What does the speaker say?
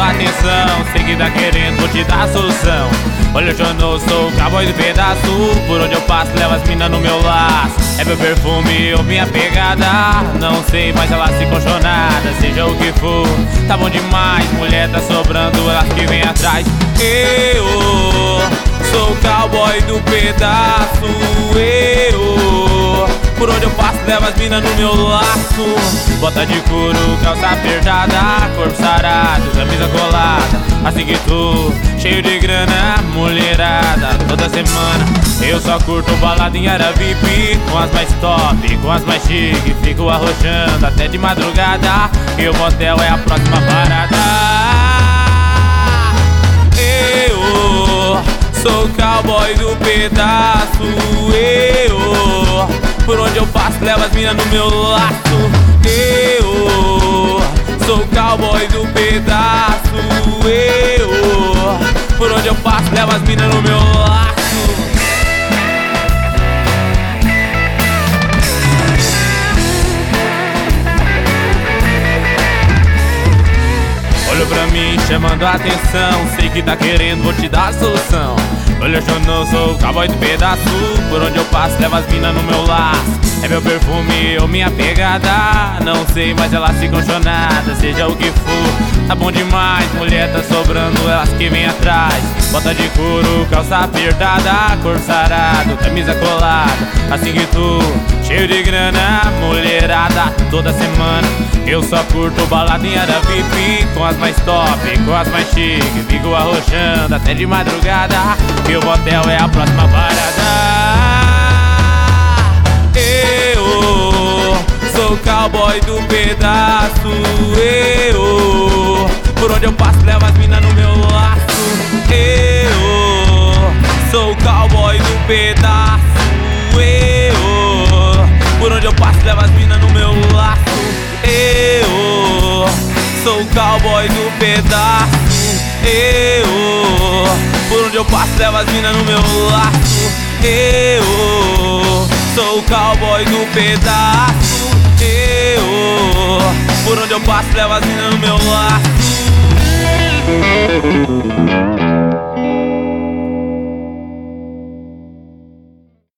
atenção. Sei que tá querendo, vou te dar a solução. Olha, eu não sou o cowboy do pedaço. Por onde eu passo, levo as minas no meu laço. É meu perfume ou minha pegada, não sei, mas ela se conchonada. Seja o que for, tá bom demais. Mulher tá sobrando, elas que vem atrás. Eu sou o cowboy do pedaço. Eu, por onde eu passo, levo as minas no meu laço. Bota de couro, calça apertada, corpo sarado, camisa colada. Assim que tô, cheio de grana, mulherada. Toda semana eu só curto balada em área VIP, com as mais top, com as mais chique. Fico arrochando até de madrugada, e o motel é a próxima parada. Eu sou o cowboy do pedaço. Eu, por onde eu passo, levo as minas no meu laço. Eu sou o cowboy do pedaço. Eu, por onde eu passo, levo as minas no meu laço. Olha pra mim, chamando a atenção. Sei que tá querendo, vou te dar a solução. Olha, eu não sou o cowboy do pedaço. Por onde eu passo, levo as minas no meu laço. É meu perfume ou minha pegada, não sei, mas ela se conchonada. Seja o que for, tá bom demais. Mulher tá sobrando, elas que vem atrás. Bota de couro, calça apertada, corpo sarado, camisa colada. Assim que tu, cheio de grana, mulherada. Toda semana eu só curto balada em área VIP, com as mais top, com as mais chique. Fico arrochando até de madrugada, e o motel é a próxima parada. Eu sou o cowboy do pedaço. Eu, por onde eu passo, levo as minas no meu laço. Eu sou o cowboy do pedaço. Eu, por onde eu passo, levo as minas no meu laço. Eu sou o cowboy do pedaço. Eu, por onde eu passo, levo as minas no meu laço. Eu sou o cowboy do pedaço. Eu, por onde eu passo, levo as minas no meu laço.